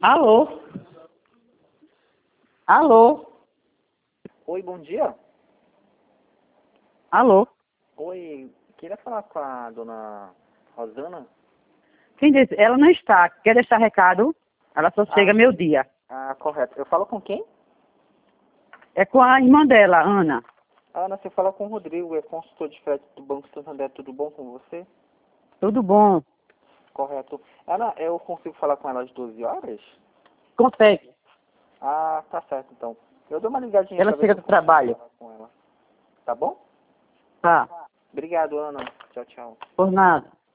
Alô? Alô? Oi, bom dia. Alô? Oi, queria falar com a dona Rosana. Quem disse? Ela não está. Quer deixar recado? Ela só chega meio-dia. Ah, correto. Eu falo com quem? É com a irmã dela, Ana. Ana, você fala com o Rodrigo, é consultor de crédito do Banco Santander. Tudo bom com você? Tudo bom? Correto. Ana, eu consigo falar com ela às 12 horas? Consegue. Ah, tá certo então. Eu dou uma ligadinha Ela pra ver chega se eu do consigo trabalho. falar com ela. Tá bom? Tá. Obrigado, Ana. Tchau, tchau. Por nada.